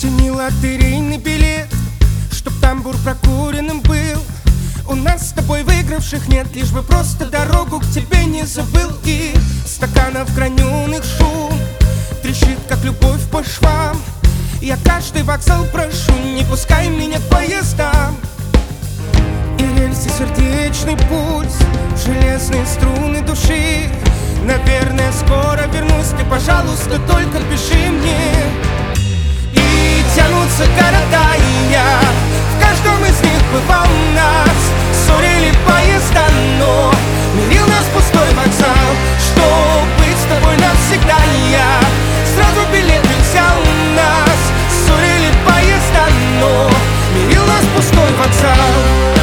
Тяни лотерейный билет, чтоб тамбур прокуренным был. У нас с тобой выигравших нет, лишь бы просто дорогу к тебе не забыл. И стаканов граненых шум трещит, как любовь по швам. Я каждый вокзал прошу, не пускай меня к поездам. И рельсы сердечный пульс, железные струны души. Наверное, скоро вернусь, ты, пожалуйста, только пиши мне. И тянутся города, и я в каждом из них бывал. Нас ссорили поезда, но мирил нас пустой вокзал. Чтоб быть с тобой навсегда, я сразу билет взял. Нас ссорили поезда, но мирил нас пустой вокзал.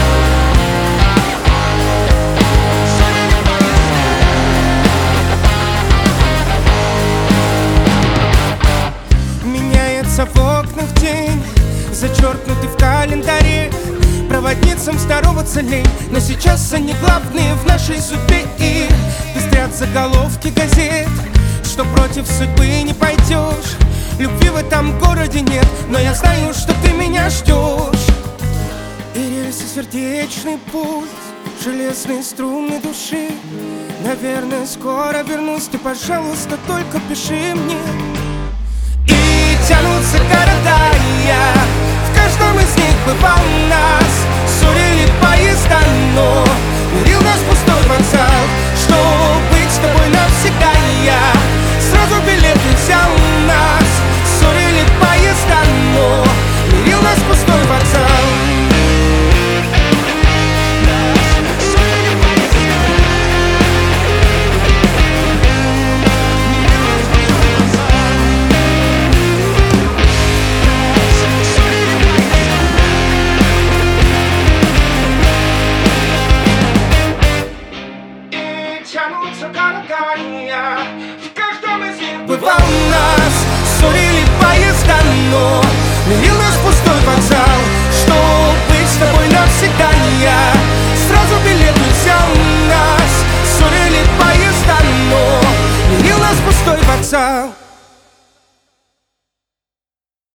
Меняется в окнах день, зачеркнутый в календаре. Проводницам здороваться лень, но сейчас они главные в нашей судьбе. И пестрят заголовки газет, что против судьбы не пойдешь. Любви в этом городе нет, но я знаю, что ты меня ждешь. И рельсы сердечный пульс, железные струны души. Наверное, скоро вернусь, ты, пожалуйста, только пиши мне. И тянутся города,